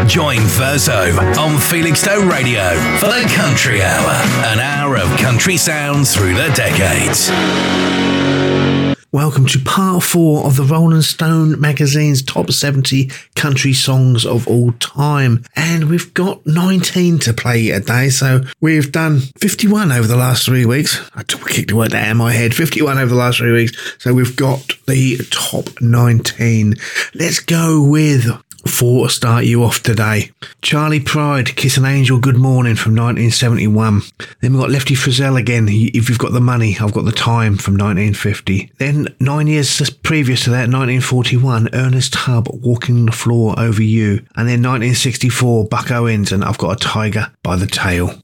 Join Verso on Felixstowe Radio for the Country Hour, an hour of country sounds through the decades. Welcome to part 4 of the Rolling Stone magazine's top 70 country songs of all time. And we've got 19 to play a day, so we've done 51 over the last 3 weeks. I took a kick to work that in my head. 51 over the last 3 weeks, so we've got the top 19. Let's go with 4 to start you off today. Charlie Pride, Kiss an Angel, Good Morning from 1971. Then we've got Lefty Frizzell again, If You've Got the Money, I've Got the Time from 1950. Then 9 years previous to that, 1941, Ernest Tubb, Walking the Floor Over You. And then 1964, Buck Owens and I've Got a Tiger by the Tail.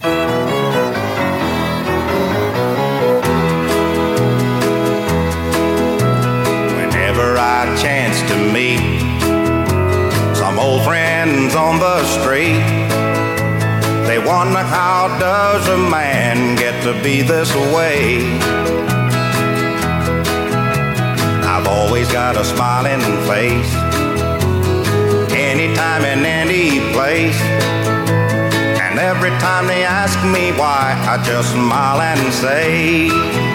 Whenever I chance to meet some old friends on the street, they wonder how does a man get to be this way. I've always got a smiling face, anytime and any place, and every time they ask me why, I just smile and say,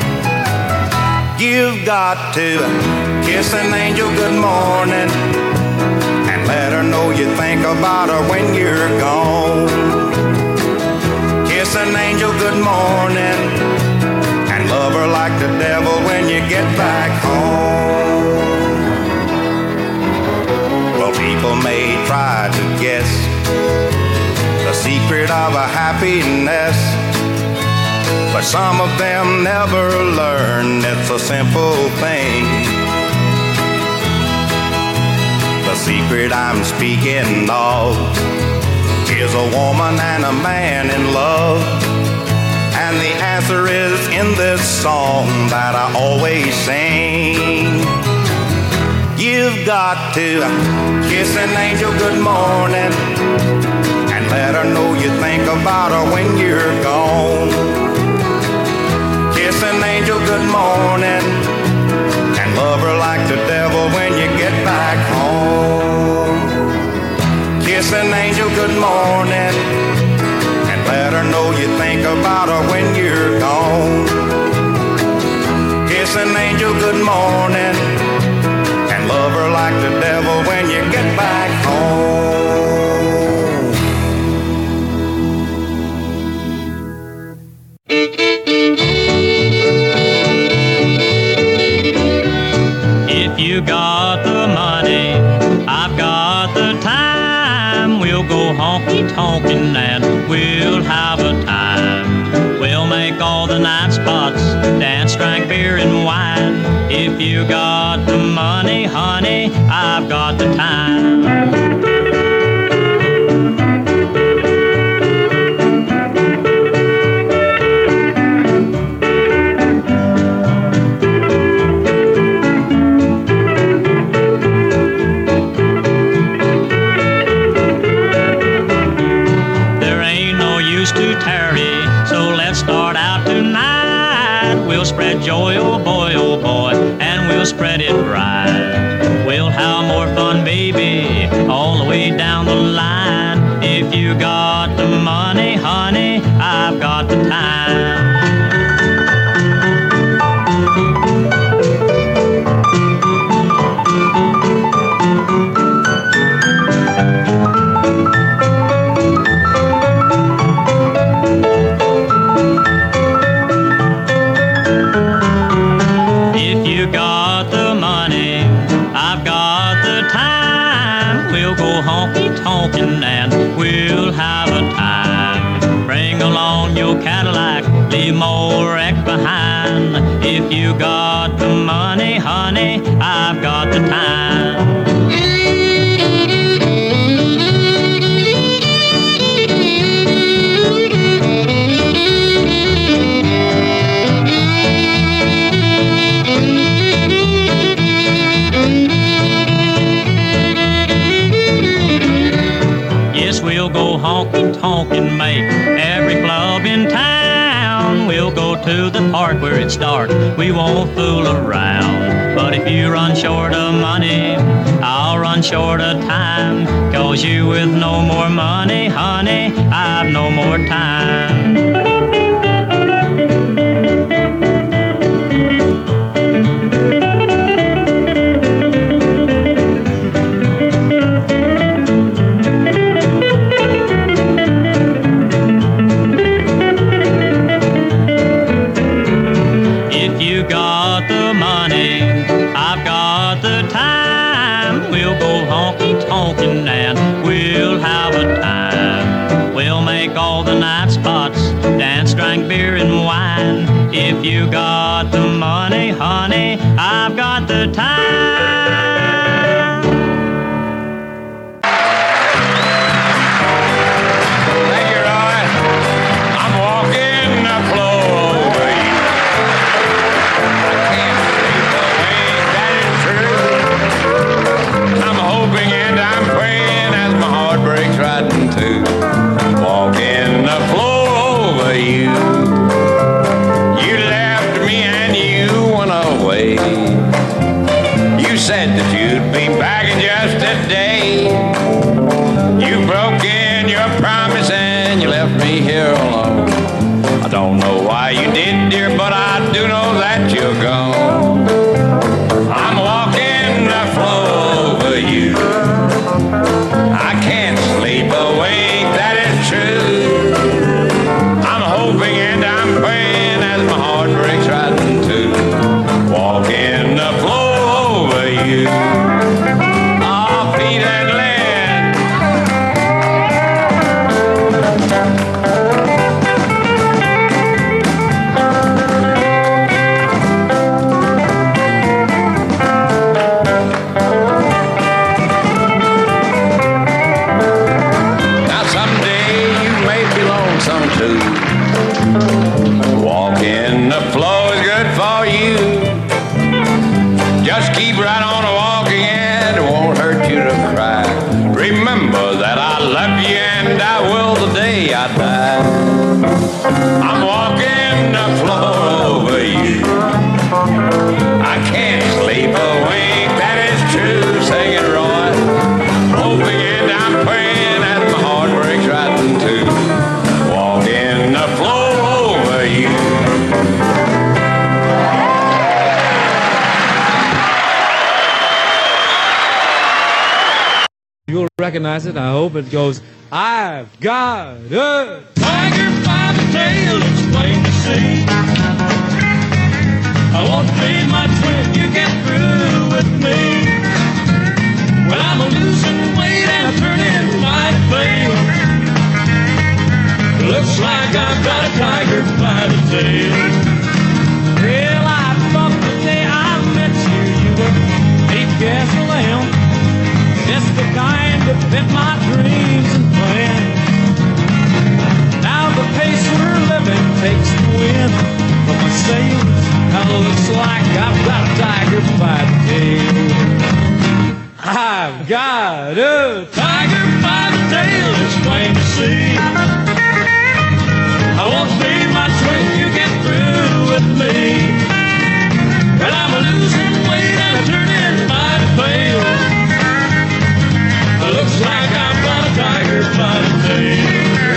you've got to kiss an angel good morning, let her know you think about her when you're gone. Kiss an angel good morning and love her like the devil when you get back home. Well, people may try to guess the secret of a happiness, but some of them never learn it's a simple thing. The secret I'm speaking of is a woman and a man in love, and the answer is in this song that I always sing. You've got to kiss an angel good morning and let her know you think about her when you're gone. Kiss an angel good morning and love her like the devil when you get back home. Kiss an angel good morning and let her know you think about her when you're gone. Kiss an angel good morning and love her like the devil when you get back home. If you got the money, I've got the time. We'll go honky-tonkin' and we'll have a time. We'll make all the night spots, dance, drink beer and wine. If you got the money, honey, I've got the time. Spread joy, oh boy, and we'll spread it right. We'll have more fun, baby, all the way down the line. If you got the money, honey, I've got the time. And we'll have a time. Bring along your Cadillac, leave more wreck behind. If you got the money, honey, I've got the time. We'll go honky-tonk and make every club in town. We'll go to the park where it's dark, we won't fool around. But if you run short of money, I'll run run short of time. 'Cause you with no more money, honey, I've no more time. If you got the money, honey, I've got the time. Thank you, Roy. I'm walking the floor over you. I can't sleep away, that is true. I'm hoping and I'm praying as my heart breaks right in two. Walking the floor over you. You said that you'd be back in just a day. You broke in your promise and you left me here alone. I don't know why you did, dear, but I do know that you're gone. I'm walking the floor over you. I can't sleep awake, that is true. I'm hoping and I'm praying as my heart breaks right in two. Walking the floor over you. Oh, Pete and Lynn. Now someday you may be lonesome too. Walking the floor is good for you. Just keep right on walking and it won't hurt you to cry. Remember that I love you and I will the day I die. I'm walking the floor over you. I can't sleep awake, that is true. Sing it, Roy. Hoping and I'm praying as my heart breaks right in two. Walking the floor over you. You'll recognize it. I hope it goes, I've got a tiger by the tail, it's plain to see. I won't be my twin, you get through with me. Well, I'm losing weight and I'm turning my tail. Looks like I've got a tiger by the tail. Well, I thought the day I met you, you were 8 gasoline. Just the kind that fit my dreams and plans. Now the pace we're living takes the wind from my sails. Now it looks like I've got a tiger by the tail. I've got a tiger by the tail, it's plain to see. I won't be much when you get through with me. But I'm losing weight and I'm turning mighty pale. Looks like I've got a tiger by the tail.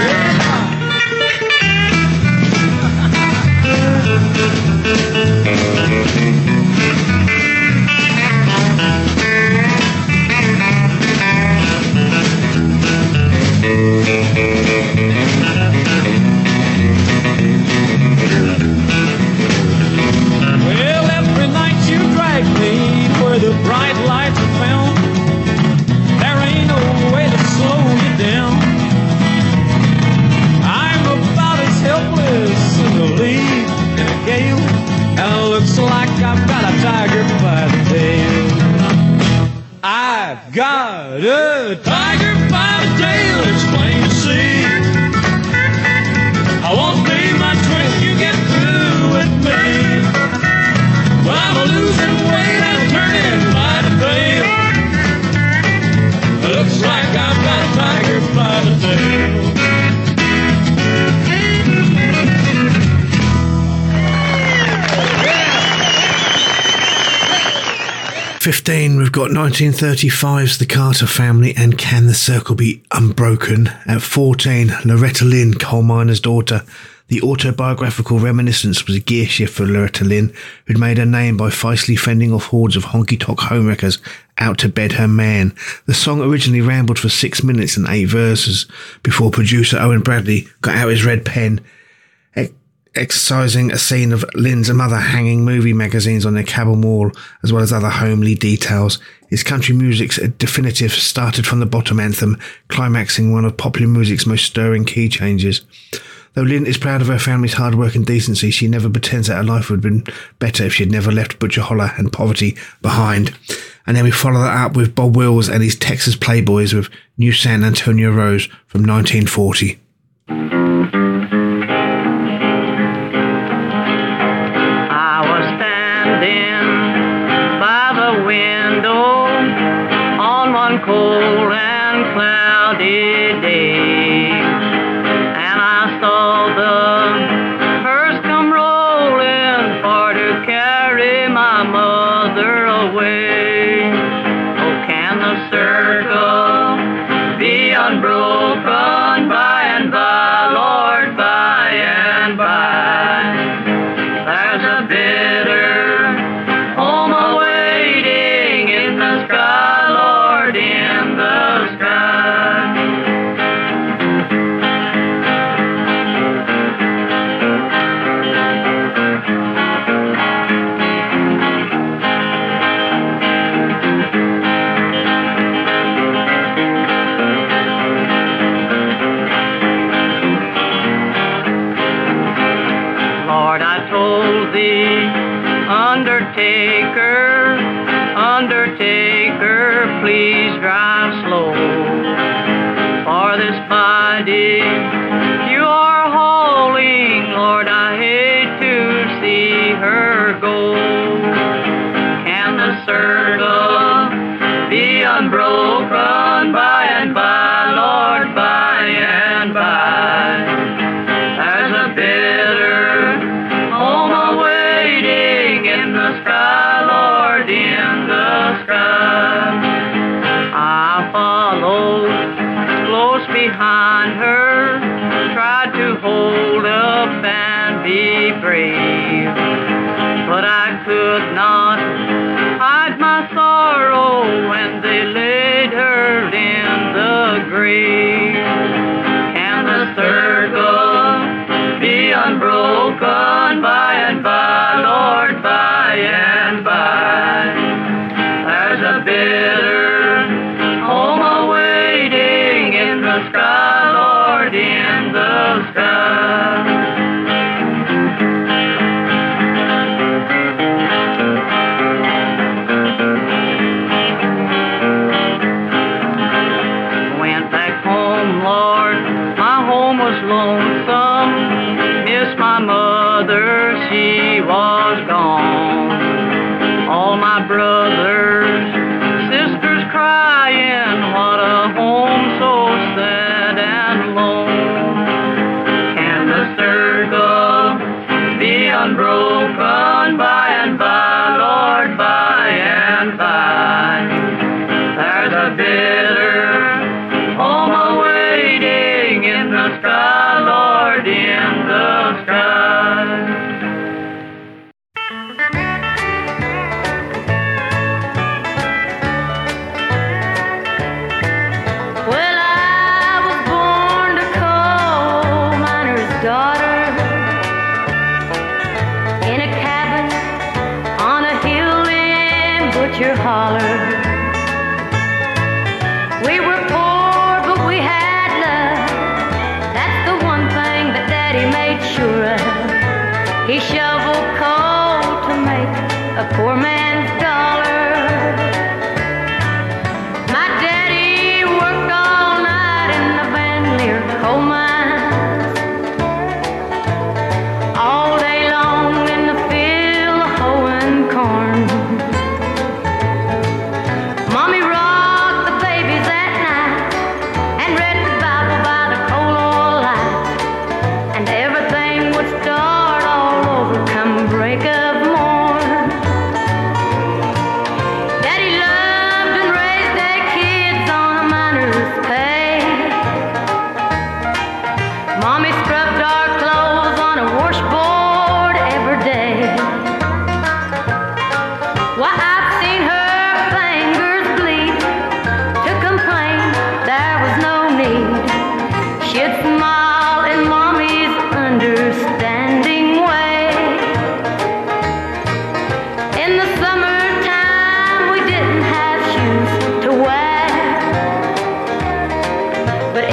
Well, every night you drag me where the bright lights are found. There ain't no way to slow you down. I'm about as helpless as a leaf in a gale, and it looks like I've got a tiger by the tail. I've got a tiger by the tail, it's plain to see. I won't be much when you get through with me. Well, I'm losing weight and turning mighty pale. Looks like I've got a tiger by the tail. 15, we've got 1935's The Carter Family and Can the Circle Be Unbroken. At 14, Loretta Lynn, Coal Miner's Daughter. The autobiographical reminiscence was a gear shift for Loretta Lynn, who'd made her name by feistly fending off hordes of honky-tonk homewreckers out to bed her man. The song originally rambled for 6 minutes and 8 verses before producer Owen Bradley got out his red pen, exercising a scene of Lynn's mother hanging movie magazines on their cabin wall, as well as other homely details. His country music's definitive started from the bottom anthem, climaxing one of popular music's most stirring key changes. Though Lynn is proud of her family's hard work and decency, she never pretends that her life would have been better if she had never left Butcher Holler and poverty behind. And then we follow that up with Bob Wills and his Texas Playboys with New San Antonio Rose from 1940. Cold and cloudy day, and I saw the hearse come rolling for to carry my mother away. Oh, can the circle be unbroken by and by, Lord, by and by? There's a bitter home awaiting in the sky, in the sky. Lord, I told thee, Undertaker, please drive slow, for this body you are hauling, Lord, I hate to see her go. Can the circle be unbroken by and by, Lord, by and by? There's a bitter home awaiting in the sky, Lord, in the sky. I followed close behind her, tried to hold up and be brave, but I could not hide my sorrow when they laid her in the grave. Can the circle be unbroken by and by, Lord, by and by? There's a bitter home awaiting in the sky, Lord, in the sky. Went back home, Lord, my home was lonesome. Missed my mother, she was gone. All my brothers, sisters crying, what a home so sad and lone. Can the circle be unbroken by and by, Lord, by and by? There's a bitter home awaiting in the sky, Lord, in the sky.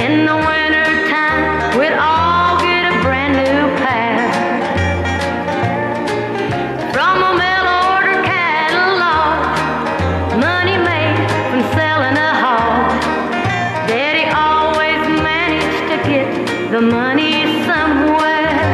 In the winter time, we'd all get a brand new pair from a mail order catalog. Money made from selling a hog. Daddy always managed to get the money somewhere.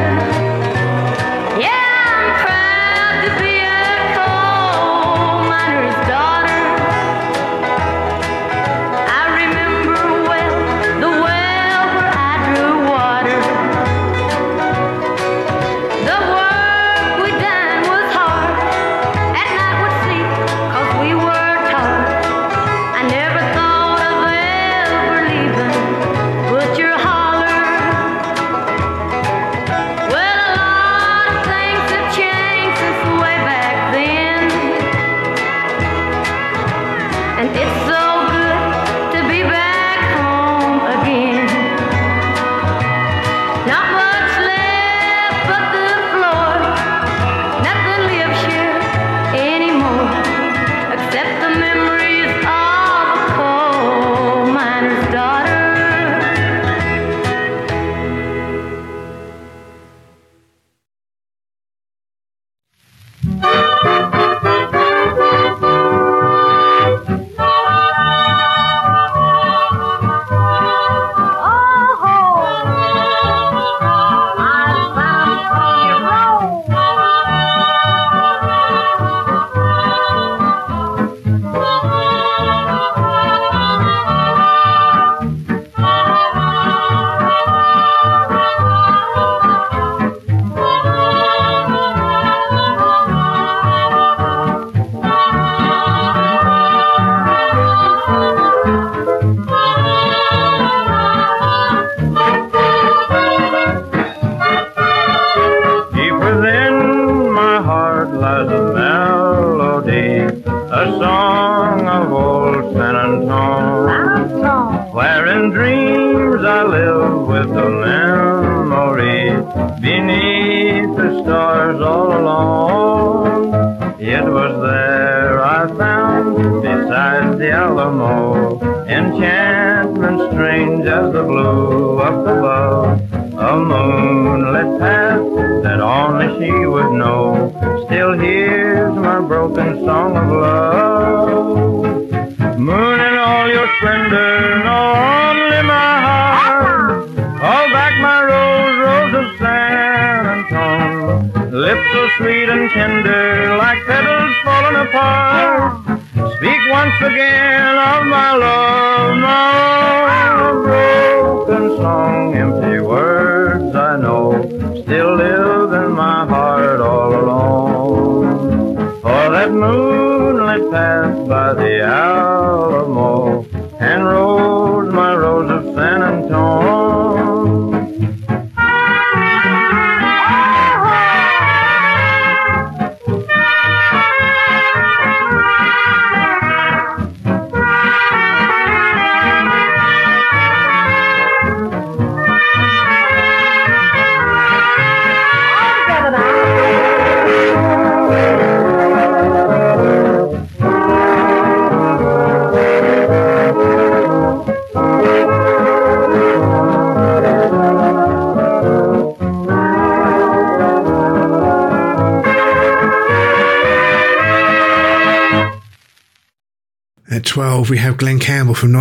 At 12, we have Glen Campbell from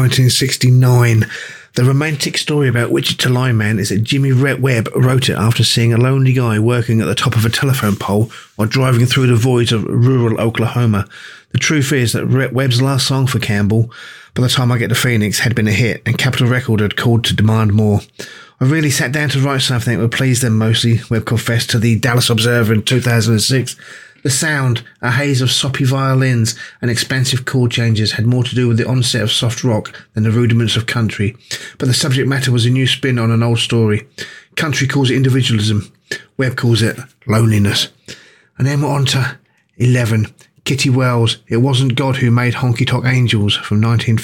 1969. The romantic story about Wichita Lineman is that Jimmy Webb wrote it after seeing a lonely guy working at the top of a telephone pole while driving through the voids of rural Oklahoma. The truth is that Webb's last song for Campbell, By the Time I Get to Phoenix, had been a hit, and Capitol Record had called to demand more. I really sat down to write something that would please them mostly, Webb confessed to the Dallas Observer in 2006. The sound, a haze of soppy violins and expansive chord changes, had more to do with the onset of soft rock than the rudiments of country. But the subject matter was a new spin on an old story. Country calls it individualism. Webb calls it loneliness. And then we're on to 11. Kitty Wells, It Wasn't God Who Made Honky Tonk Angels from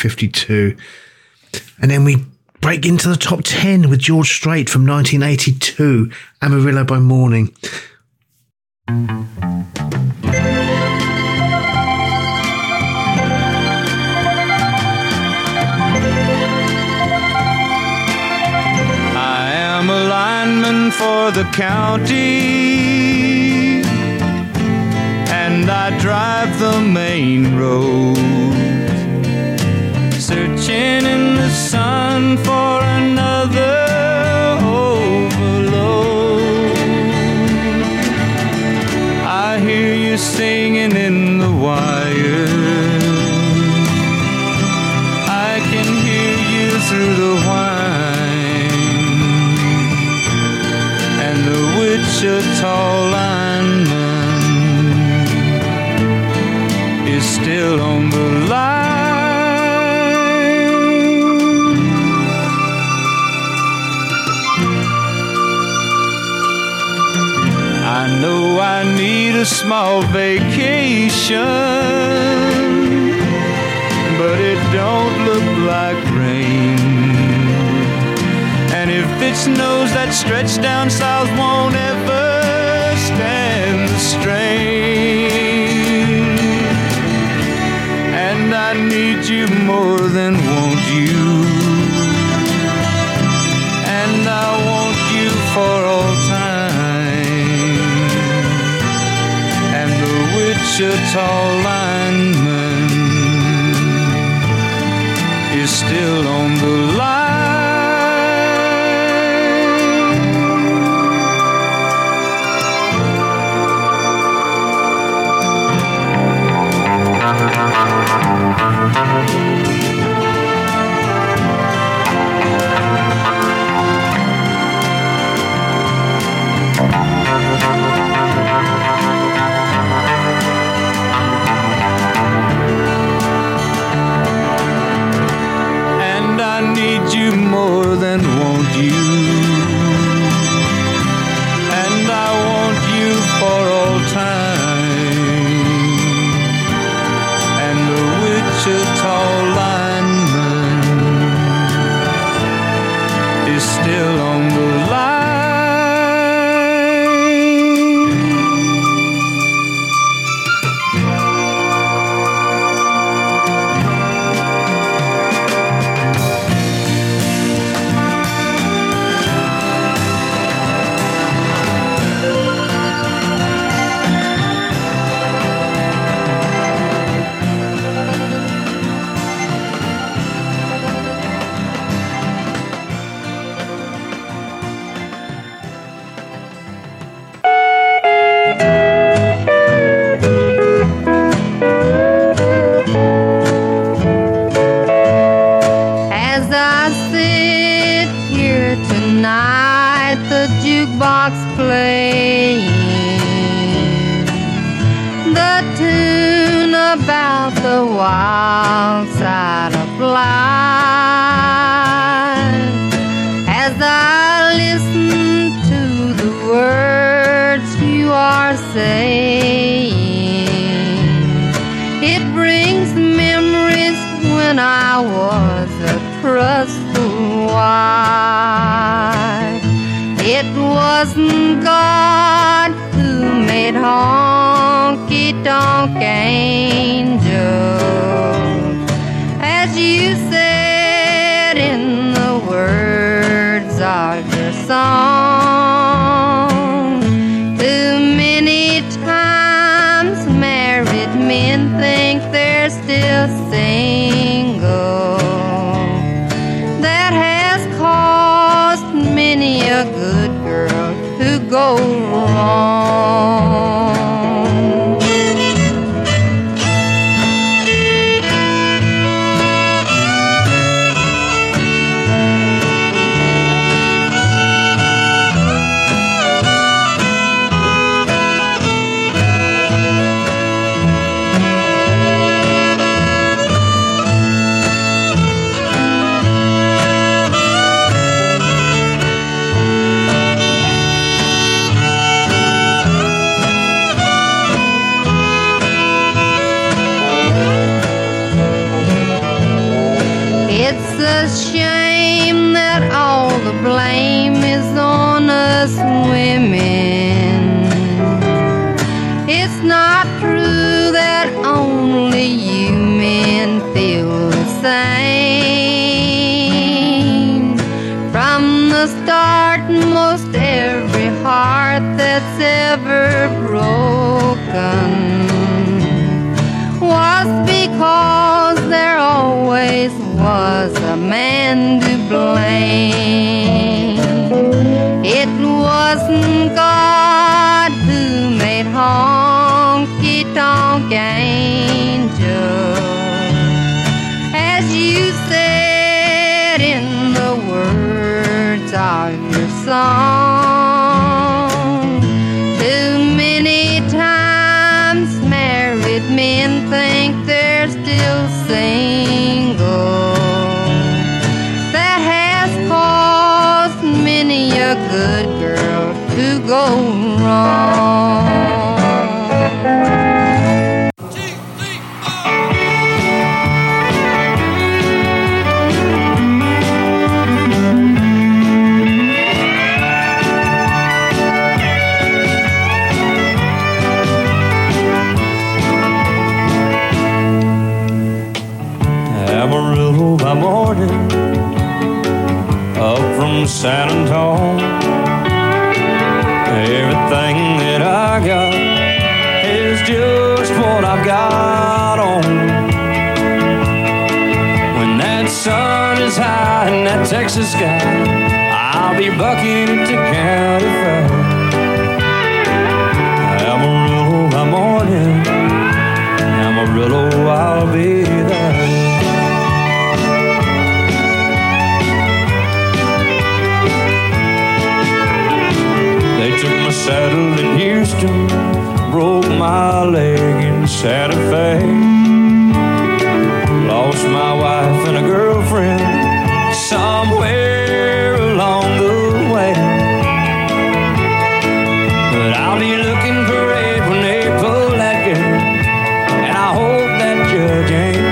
1952. And then we break into the top 10 with George Strait from 1982, Amarillo by Morning. for the county, and I drive the main road, searching in the sun for another overload. I hear you singing in the wire, I can hear you through the whine, and the Wichita lineman is still on the line. I know I need a small vacation, but it don't look like rain. And if it snows, that stretch down south won't ever stand the strain. And I need you more than want you, and I want you for all time. And the Wichita lineman is still on the line. And I need you more than want you, and I want you for all time. And the Wichita lineman is still on the line. As I sit here tonight, the jukebox playing the tune about the wild side of life. As I listen to the words you are saying, it brings memories when I was a trustful wife. It wasn't God who made honky-tonk angels, as you said in the words of your song. Too many times married men think they're still single. That has caused many a good girl to go wrong. It's a shame that all the blame is on us women. It's not true that only you men feel the same. From the start, most every heart that's ever broken was because there always was a man to blame. It wasn't God who made honky-tonk angels, as you said in the words of your song. Too many times married men think they're still single. That has caused many a good girl to go wrong. Amarillo by morning, up from San Antonio. Everything that I got is just what I've got on. When that sun is high in that Texas sky, I'll be bucking to County Fair. Amarillo by morning, Amarillo, I'll be there. Saddle in Houston, broke my leg in Santa Fe. Lost my wife and a girlfriend somewhere along the way. But I'll be looking parade when they pull that gate, and I hope that judge ain't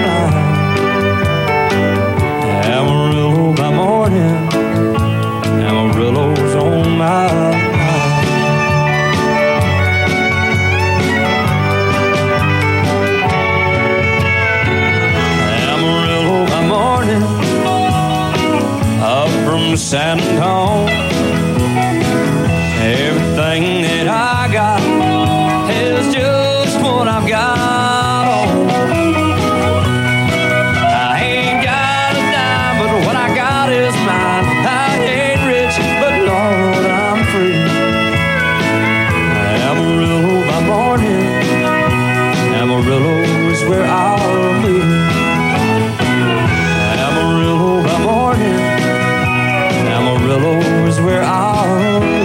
lying. Amarillo by morning, Amarillo's on my mind. From San Antonio, everything that I got is just what I've got on. I ain't got a dime, but what I got is mine. I ain't rich, but Lord, I'm free. Amarillo by morning, Amarillo is where I'll be. Amarillo by morning, Amarillo is where I'll be.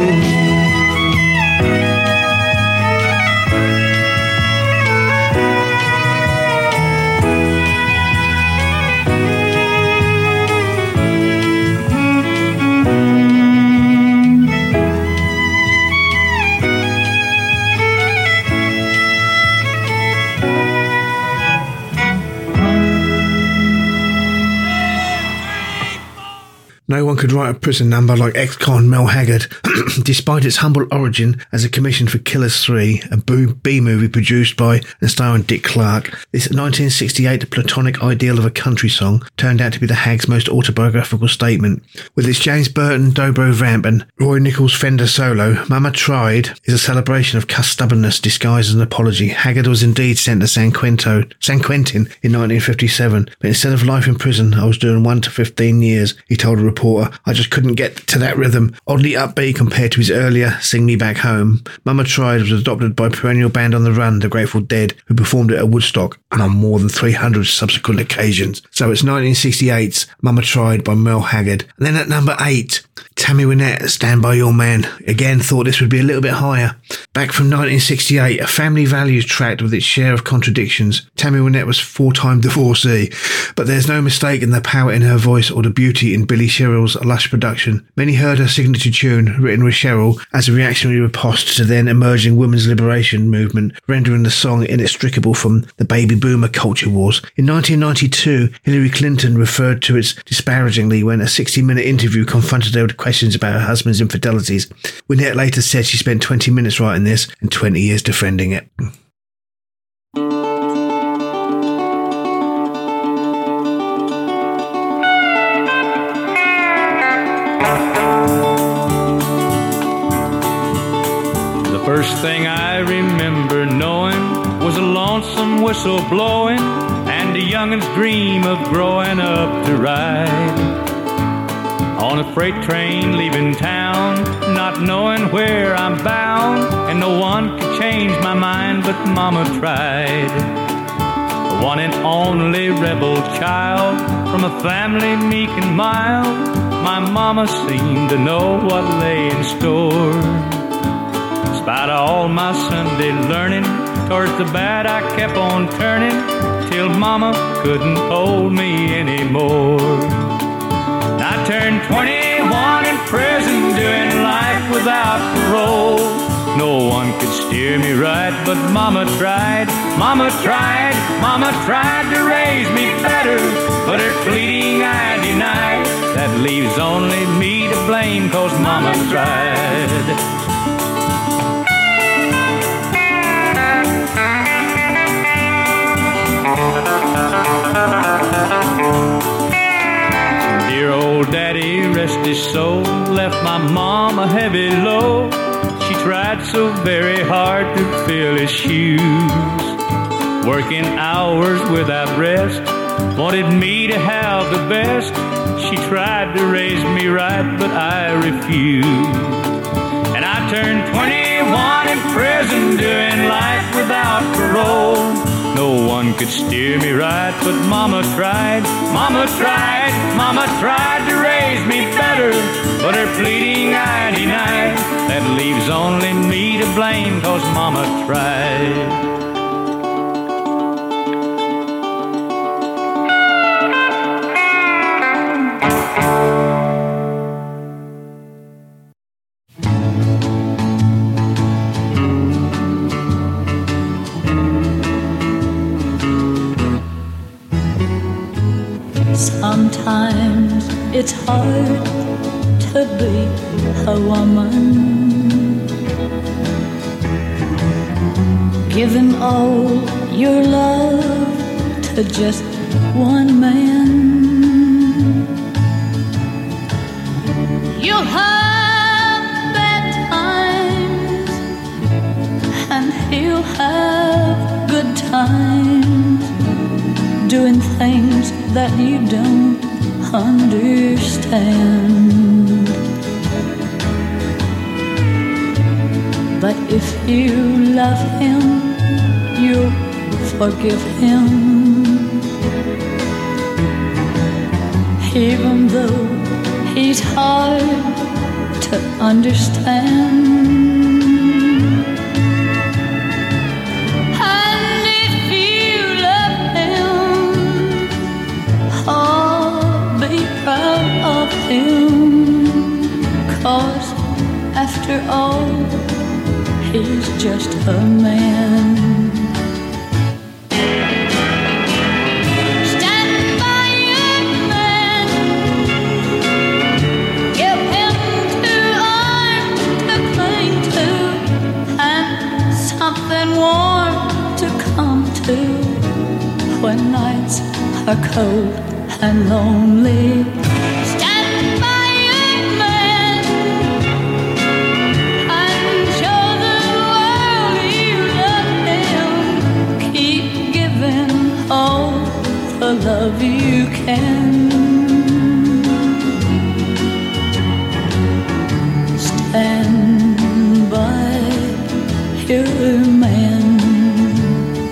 No one could write a prison number like ex-con Mel Haggard, despite its humble origin as a commission for Killers 3, a B-movie produced by and starring Dick Clark. This 1968 platonic ideal of a country song turned out to be the Hags' most autobiographical statement. With its James Burton dobro vamp and Roy Nichols Fender solo, Mama Tried is a celebration of cuss stubbornness disguised as an apology. Haggard was indeed sent to San Quentin in 1957, but instead of life in prison, I was doing 1 to 15 years, he told a reporter. I just couldn't get to that rhythm, oddly upbeat compared to his earlier Sing Me Back Home. Mama Tried was adopted by perennial band on the run, the Grateful Dead, who performed it at Woodstock and on more than 300 subsequent occasions. So it's 1968's Mama Tried by Mel Haggard. And then at number 8, Tammy Wynette, Stand By Your Man. Again, thought this would be a little bit higher. Back from 1968, a family values tract with its share of contradictions. Tammy Wynette was 4-time divorcee, but there's no mistaking the power in her voice or the beauty in Billy Sherrill's lush production. Many heard her signature tune, written with Sherrill, as a reactionary riposte to the then emerging women's liberation movement, rendering the song inextricable from the baby boomer culture wars. In 1992, Hillary Clinton referred to it disparagingly when a 60-minute interview confronted her with questions about her husband's infidelities. Wynette later said she spent 20 minutes writing this and 20 years defending it. First thing I remember knowing was a lonesome whistle blowing and a youngin's dream of growing up to ride on a freight train leaving town, not knowing where I'm bound, and no one could change my mind, but Mama tried. The one and only rebel child from a family meek and mild, my Mama seemed to know what lay in store. Despite all my Sunday learning, towards the bad I kept on turning, till Mama couldn't hold me anymore. I turned 21 in prison, doing life without parole. No one could steer me right, but Mama tried, Mama tried, Mama tried to raise me better, but her pleading I denied. That leaves only me to blame, 'cause Mama tried. Dear old daddy, rest his soul, left my mom a heavy load. She tried so very hard to fill his shoes, working hours without rest, wanted me to have the best. She tried to raise me right, but I refused. And I turned 21 in prison, doing life without parole. No one could steer me right, but Mama tried, Mama tried, Mama tried to raise me better, but her pleading I denied. That leaves only me to blame, 'cause Mama tried. Sometimes it's hard to be a woman, giving all your love to just one man. You'll have bad times and he'll have good times, doing things that you don't understand. But if you love him, you'll forgive him, even though he's hard to understand. Him, 'cause after all, he's just a man. Stand by your man, give him 2 arms to cling to, and something warm to come to when nights are cold and lonely. Love you can. Stand by your man.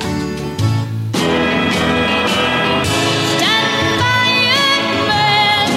Stand by your man.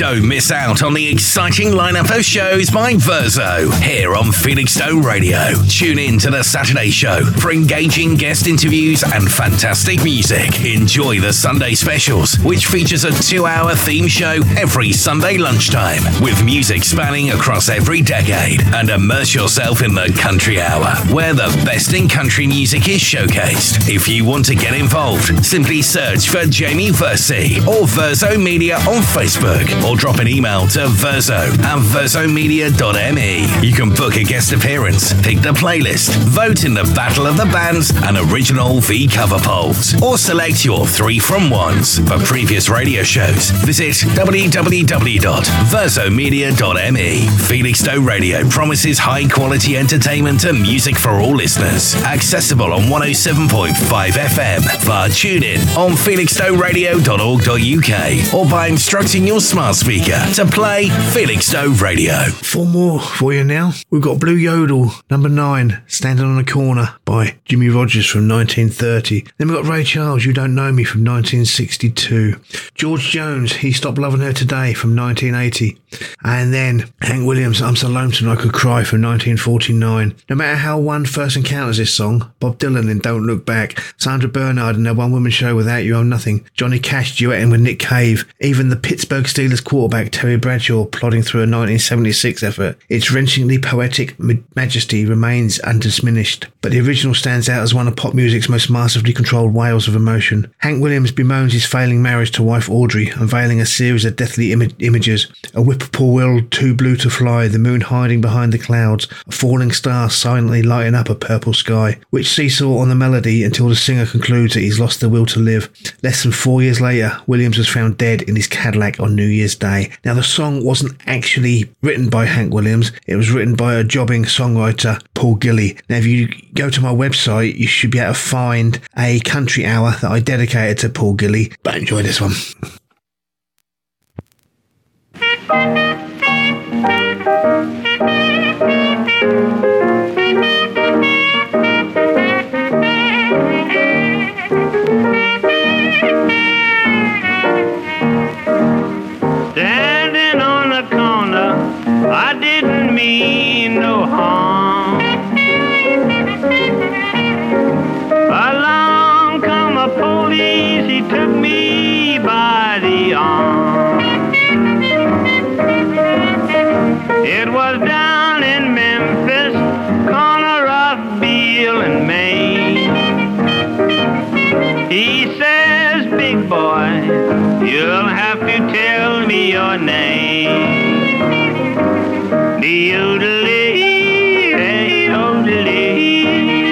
Don't miss out on the exciting lineup of shows by Verzo here on Felixstowe Radio. Tune in to the Saturday show for engaging guest interviews and fantastic music. Enjoy the Sunday specials, which features a 2-hour theme show every Sunday lunchtime with music spanning across every decade. And immerse yourself in the Country Hour, where the best in country music is showcased. If you want to get involved, simply search for Jamie Versi or Verzo Media on Facebook, or drop an email to verzo@verzomedia.me. You can book a guest appearance, pick the playlist, vote in the Battle of the Bands and Original v Cover polls, or select your 3 from 1s. For previous radio shows, visit www.verzomedia.me. Felixstowe Radio promises high quality entertainment and music for all listeners. Accessible on 107.5 FM via TuneIn on felixstoweradio.org.uk or by instructing your smart speaker to play Felixstowe Radio. 4 more for you now. We've got Blue Yodel, number 9, Standing on a Corner by Jimmy Rogers from 1930. Then we've got Ray Charles, You Don't Know Me from 1962. George Jones, He Stopped Loving Her Today from 1980. And then Hank Williams, I'm So Lonesome I Could Cry from 1949. No matter how one first encounters this song, Bob Dylan in Don't Look Back, Sandra Bernhard in their one-woman show Without You I'm Nothing, Johnny Cash duetting with Nick Cave, even the Pittsburgh Steelers quarterback Terry Bradshaw plodding through a 1976 effort, its wrenchingly poetic majesty remains undiminished, but the original stands out as one of pop music's most masterfully controlled wails of emotion. Hank Williams bemoans his failing marriage to wife Audrey, unveiling a series of deathly images, a whippoorwill too blue to fly, the moon hiding behind the clouds, a falling star silently lighting up a purple sky, which seesaw on the melody until the singer concludes that he's lost the will to live. Less than 4 years later, Williams was found dead in his Cadillac on New Year's Day. Now, the song wasn't actually written by Hank Williams. It was written by a jobbing songwriter, Paul Gilly. Now, if you go to my website, you should be able to find a country hour that I dedicated to Paul Gilly. But enjoy this one. Standing on the corner, I didn't mean no harm. Along come a police, he took me by the arm. It was down in Memphis, corner of Beale and Main. He says, big boy, you'll have to tell me your name. The oodly, hey, oodly.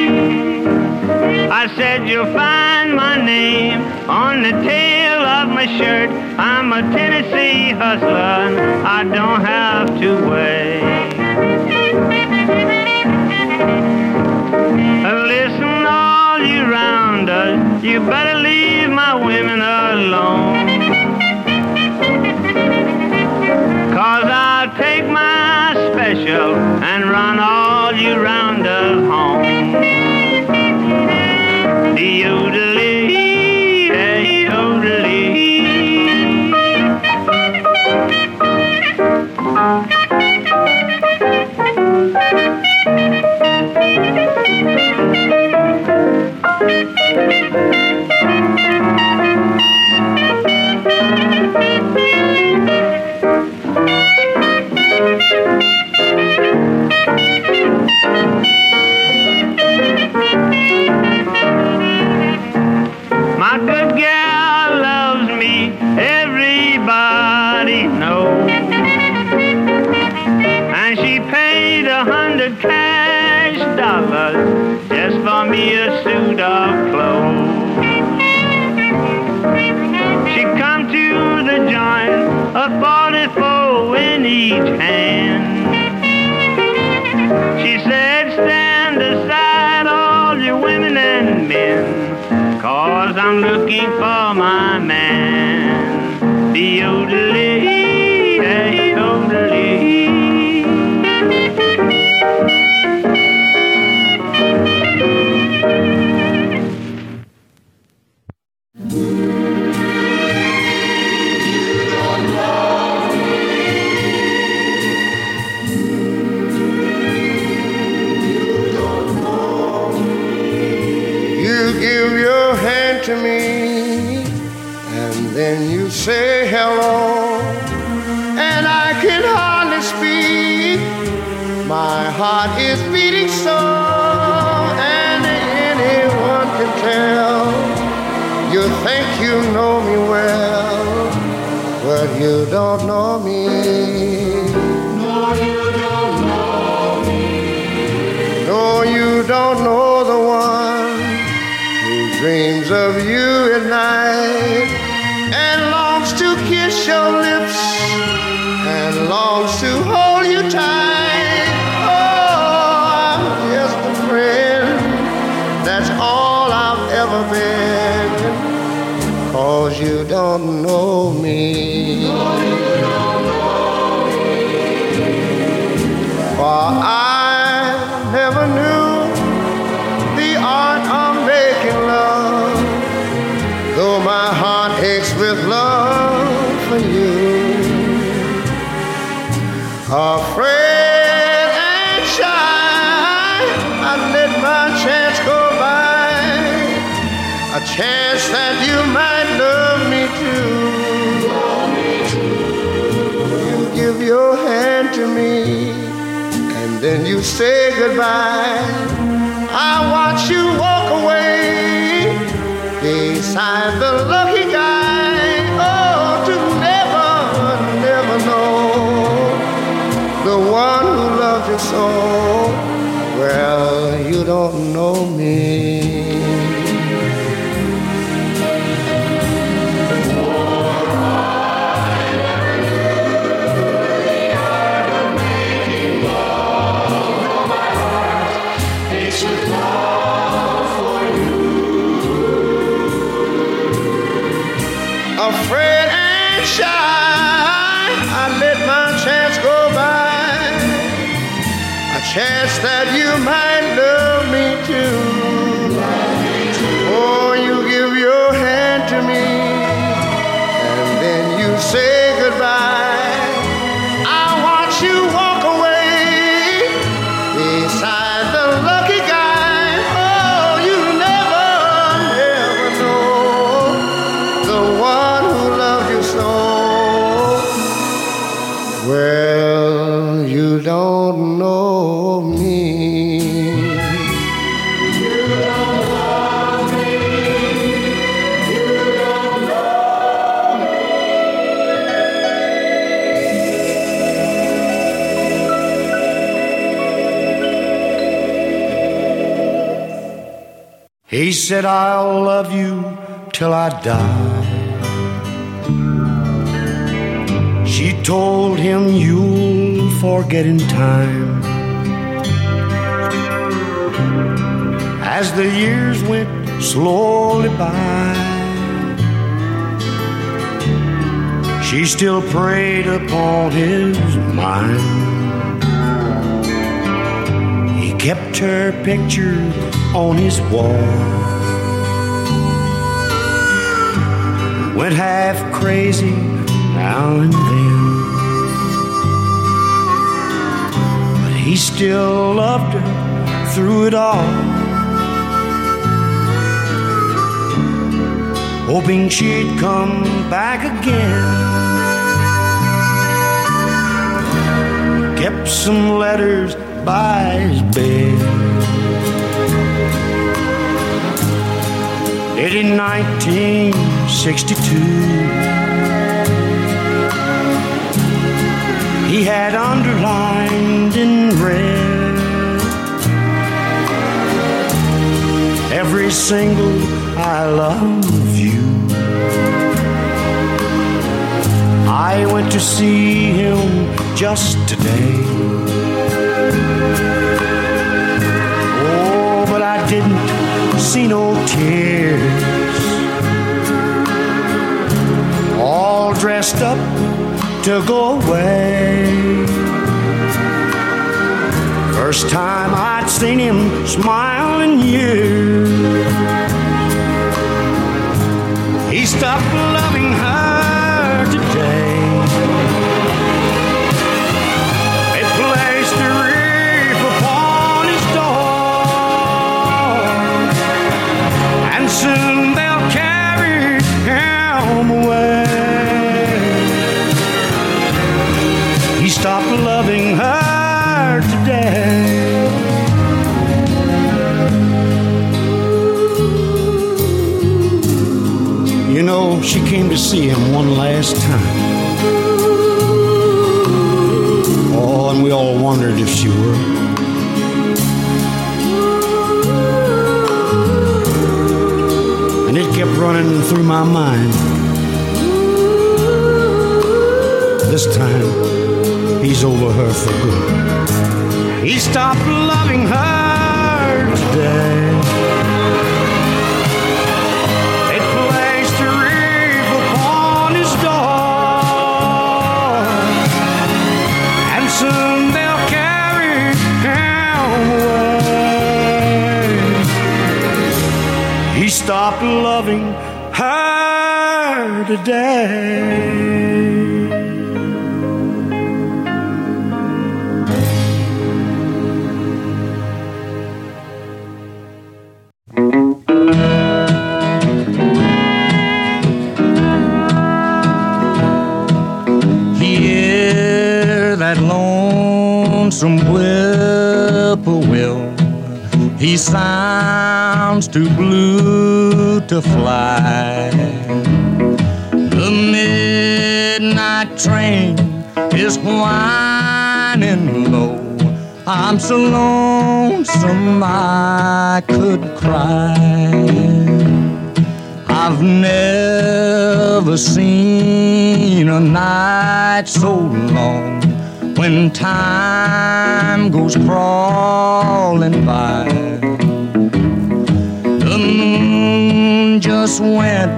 I said, you'll find my name on the tail of my shirt. I'm a Tennessee hustler, I don't have to wait. Listen, all you rounders, you better leave my women alone. 'Cause I'll take my special and run all you rounders home. The oodly, hey, oodly. My good gal loves me, everybody knows. And she paid $100 cash just for me a suit of clothes. She come to the joint, a 44 in each hand. She said, stand aside all you women and men, 'cause I'm looking for my man. The oodly, hey, oodly. My heart is beating so, and anyone can tell. You think you know me well, but you don't know me. No, you don't know me. No, you don't know the one who dreams of you at night and longs to kiss your lips and longs to hold you tight. Oh, I'm just a friend, that's all I've ever been, 'cause you don't know me. No, you don't know me. For I never knew the art of making love, though my heart aches with love for you. Afraid and shy, I let my chance go by, a chance that you might love me too. You give your hand to me, and then you say goodbye. I watch you walk away beside the lucky guy. Oh, to never, never know the one who loved you so. Well, you don't know me. Afraid and shy, I let my chance go by, a chance that you might love me too. Oh, you give your hand to me, and then you say goodbye. I watch you walk away beside the lucky guy. Oh, you never, never know the one who loved you so. Well, you don't know me. You don't know me. You don't know me. He said, I'll love you till I die. She told him, you'll forget in time. As the years went slowly by, she still preyed upon his mind. He kept her picture on his wall, went half crazy now and then, but he still loved her through it all, hoping she'd come back again. Kept some letters by his bed, dated 1962. He had underlined in red every single I love you. I went to see him just today. Oh, but I didn't see no tears. All dressed up to go away. First time I'd seen him smile in years. He stopped loving her today. They placed a wreath upon his door, and soon they'll carry him away. He stopped loving her today. came to see him one last time. Oh, and we all wondered if she would. And it kept running through my mind. This time, he's over her for good. He stopped loving her today. It placed a wreath upon his door, and soon they'll carry him away. He stopped loving her today. Some whippoorwill, he sounds too blue to fly. The midnight train is whining low. I'm so lonesome I could cry. I've never seen a night so long when time goes crawling by. The moon just went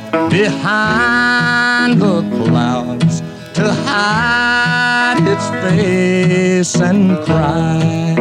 behind the clouds to hide its face and cry.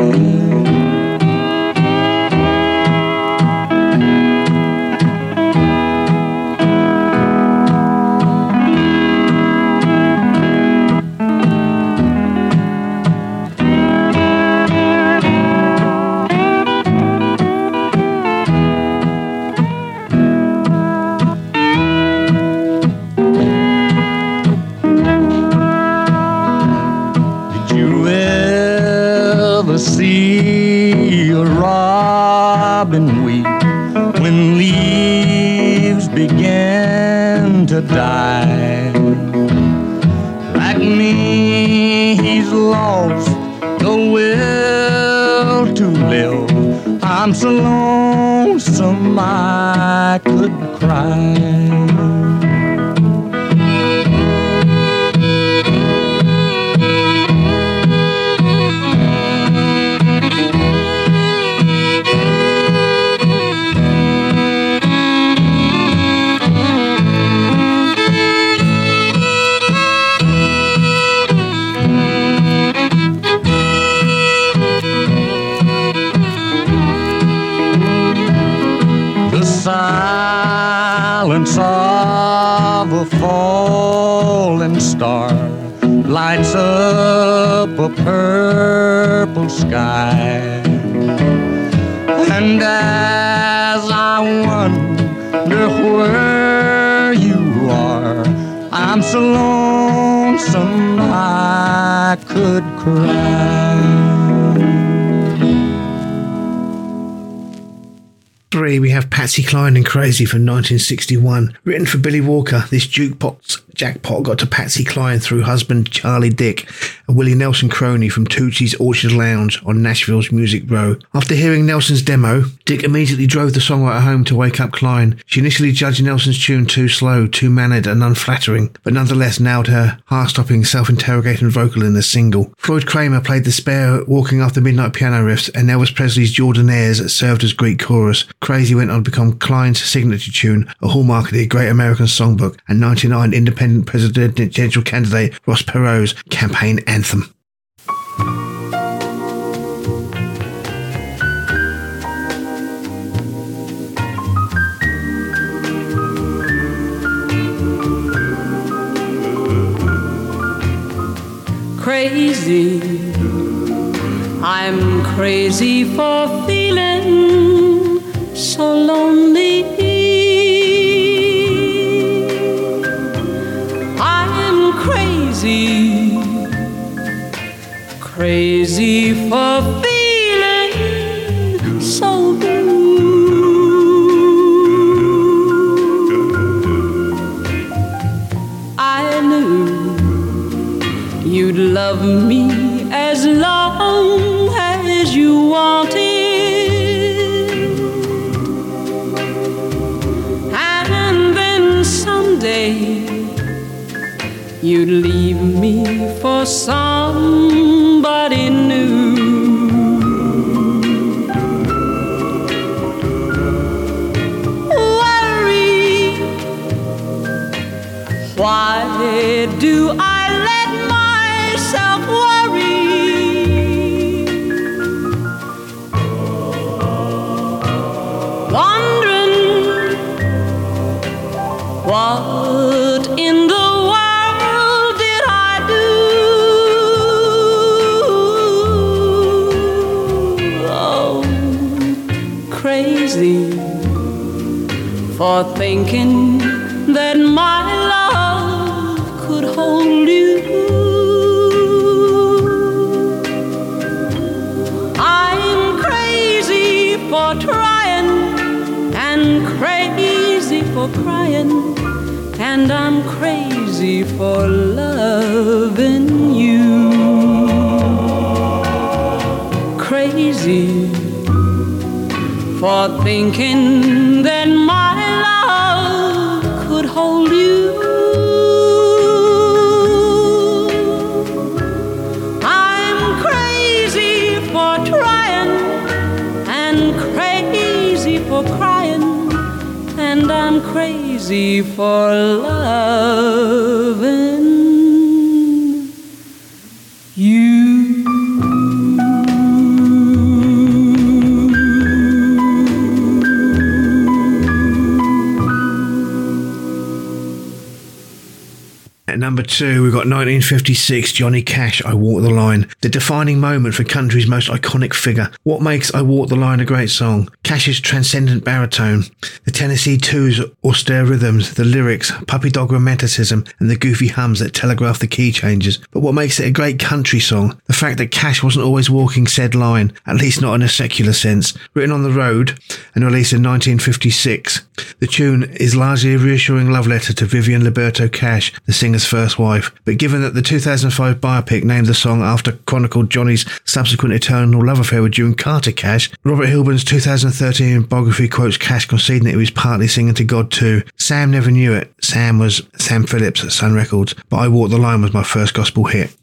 See a robin weep when leaves begin to die. Like me, he's lost the will to live. I'm so lonesome I could cry. Silence of a falling star lights up a purple sky. And as I wonder where you are, I'm so lonesome I could cry. 3, we have Patsy Cline and Crazy from 1961. Written for Billy Walker, this jukebox jackpot got to Patsy Cline through husband Charlie Dick and Willie Nelson crony from Tootsie's Orchard Lounge on Nashville's Music Row. After hearing Nelson's demo, Dick immediately drove the songwriter home to wake up Cline. She initially judged Nelson's tune too slow, too mannered and unflattering, but nonetheless nailed her heart-stopping, self-interrogating vocal in the single. Floyd Kramer played the spare Walking After Midnight piano riffs, and Elvis Presley's Jordanaires served as Greek chorus. Crazy went on to become Cline's signature tune, a hallmark of the Great American Songbook, and 1999 independent presidential candidate Ross Perot's campaign anthem. Crazy, I'm crazy for feeling so lonely. I'm crazy, crazy for feeling so blue. love me as long as you want it, and then someday you'd leave me for somebody new. Worry, why do I let myself worry? Wondering what in the world did I do? Oh, crazy for thinking that my love could hold you. I'm crazy for trying and crazy for crying, and I'm crazy for loving you. Crazy for thinking that my love could hold you. I'm crazy for trying and crazy for crying, and I'm crazy for loving you. At number 2, we've got 1956, Johnny Cash, I Walk the Line. The defining moment for country's most iconic figure. What makes I Walk the Line a great song? Cash's transcendent baritone, the Tennessee Two's austere rhythms, the lyrics, puppy dog romanticism, and the goofy hums that telegraph the key changes. But what makes it a great country song? The fact that Cash wasn't always walking said line, at least not in a secular sense. Written on the road and released in 1956, the tune is largely a reassuring love letter to Vivian Liberto Cash, the singer's first wife. But given that the 2005 biopic named the song after chronicled Johnny's subsequent eternal love affair with June Carter Cash, Robert Hilburn's 2013 biography quotes Cash conceding that he was partly singing to God too. Sam never knew it. Sam was Sam Phillips at Sun Records, but I Walk the Line was my first gospel hit.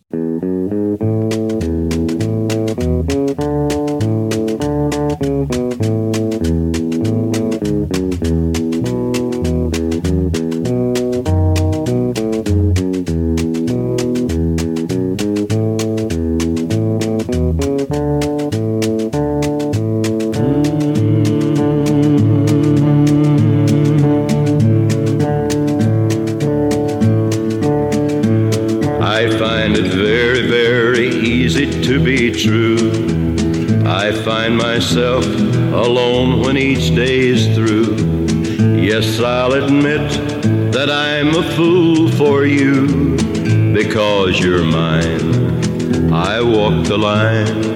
Myself alone when each day is through. Yes, I'll admit that I'm a fool for you. Because you're mine, I walk the line.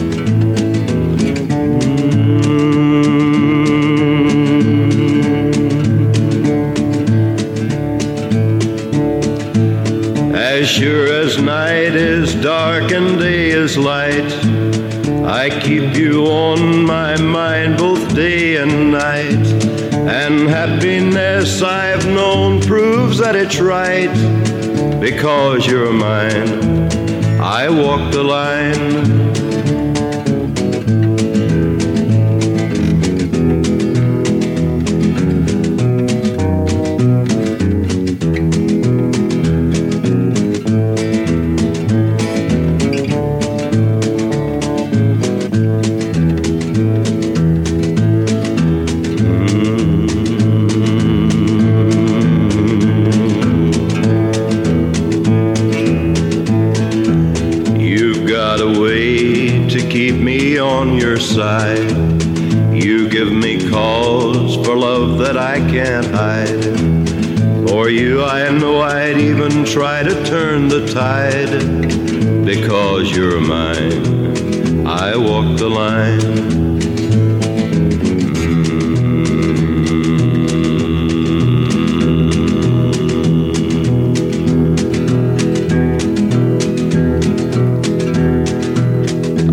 As sure as night is dark and day is light, I keep you on my mind both day and night. And happiness I've known proves that it's right. Because you're mine, I walk the line. Side. You give me cause for love that I can't hide. For you I know I'd even try to turn the tide. Because you're mine, I walk the line.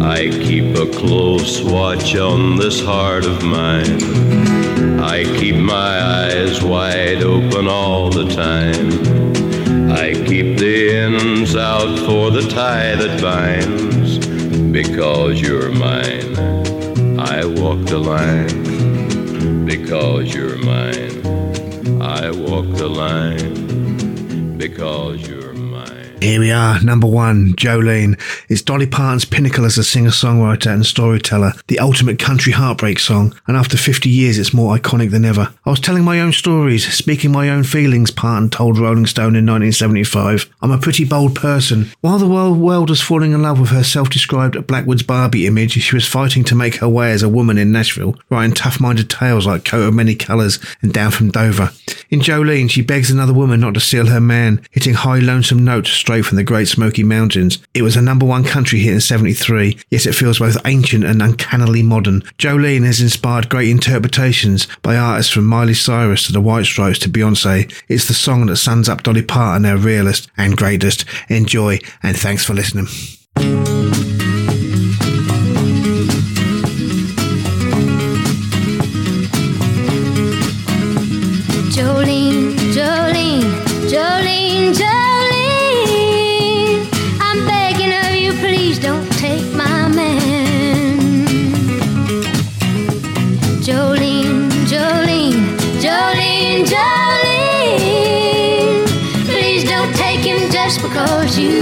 I keep a close watch on this heart of mine. I keep my eyes wide open all the time. I keep the ends out for the tie that binds. Because you're mine, I walk the line. Because you're mine, I walk the line. Because you're mine. Here we are, number 1, Jolene. It's Dolly Parton's pinnacle as a singer-songwriter and storyteller, the ultimate country heartbreak song, and after 50 years it's more iconic than ever. I was telling my own stories, speaking my own feelings, Parton told Rolling Stone in 1975. I'm a pretty bold person. While the world was falling in love with her self-described Blackwoods Barbie image, she was fighting to make her way as a woman in Nashville, writing tough-minded tales like Coat of Many Colours and Down from Dover. In Jolene, she begs another woman not to steal her man, hitting high lonesome notes straight from the Great Smoky Mountains. It was a number 1 country hit in 73, yet it feels both ancient and uncannily modern. Jolene has inspired great interpretations by artists from Miley Cyrus to the White Stripes to Beyonce. It's the song that sums up Dolly Parton, our realest and greatest. Enjoy, and thanks for listening. Jolene, Jolene, Jolene, Jolene, I'm begging of you, please don't take my man. Jolene, Jolene, Jolene, Jolene, please don't take him just because you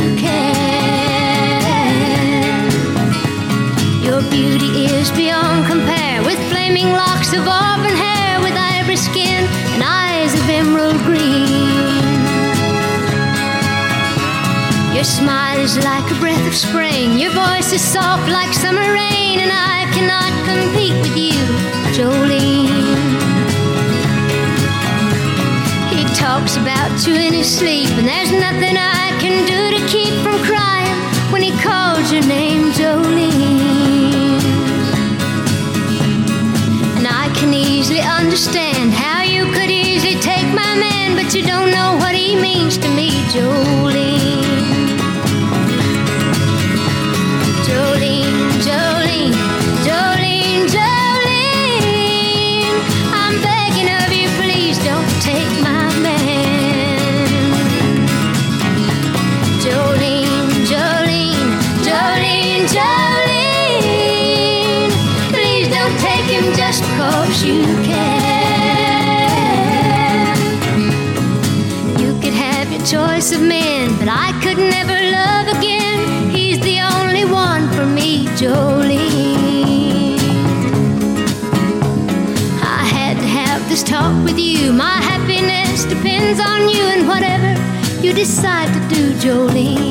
can. Your beauty is beyond compare, with flaming locks of auburn hair, with ivory skin and eyes of emerald green. Your smile is like a breath of spring, your voice is soft like summer rain, and I cannot compete with you, Jolene. He talks about you in his sleep, and there's nothing I can do to keep from crying when he calls your name, Jolene. And I can easily understand how you could easily take my man, but you don't know what he means to me, Jolene. Jolene, Jolene, Jolene, Jolene, I'm begging of you, please don't take my man. Jolene, Jolene, Jolene, Jolene, please don't take him just because you can. You could have your choice of men, but I could never love again. He's the only one for me, Jolene. I had to have this talk with you. My happiness depends on you, and whatever you decide to do, Jolene.